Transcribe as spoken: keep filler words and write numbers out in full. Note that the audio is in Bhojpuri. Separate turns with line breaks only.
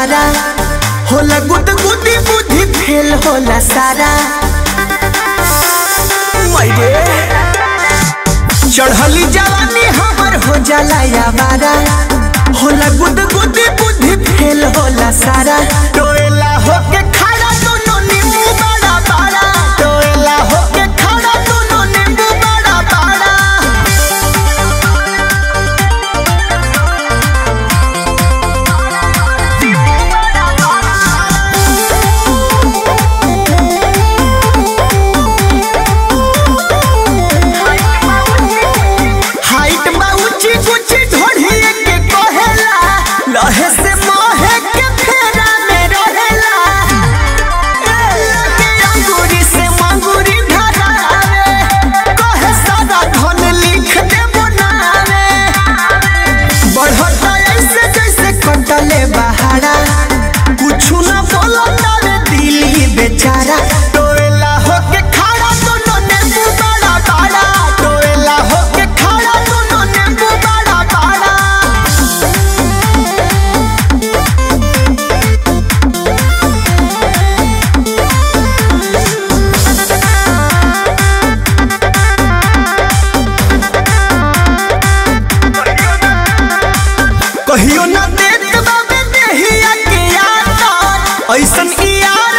बारा होला गुद गुदी बुद्धि फेल होला सारा चढ़ली जवानी हमर हो जाला या बारा होला गुद गुदी बुद्धि फेल होला सारा टोएला होके खड़ा दोनों नींबू बड़ा बड़ा टोएला होके खड़ा दोनों नींबू बड़ा बड़ा लहे से मोहे के फेरा में रहेला लगे अंगूरी से मंगूरी धरावे कहे सारा धन लिख दे बनावे बढ़ता ऐसे जैसे कटले बहारा कुछ न बोलता रे दिली बेचारा टोएला होके खड़ा दोनों नींबू बड़ा बड़ा टोएला होके खड़ा दोनों नींबू बड़ा बड़ा कहियो ना देत बाबे देहिया के याद ऐसन याद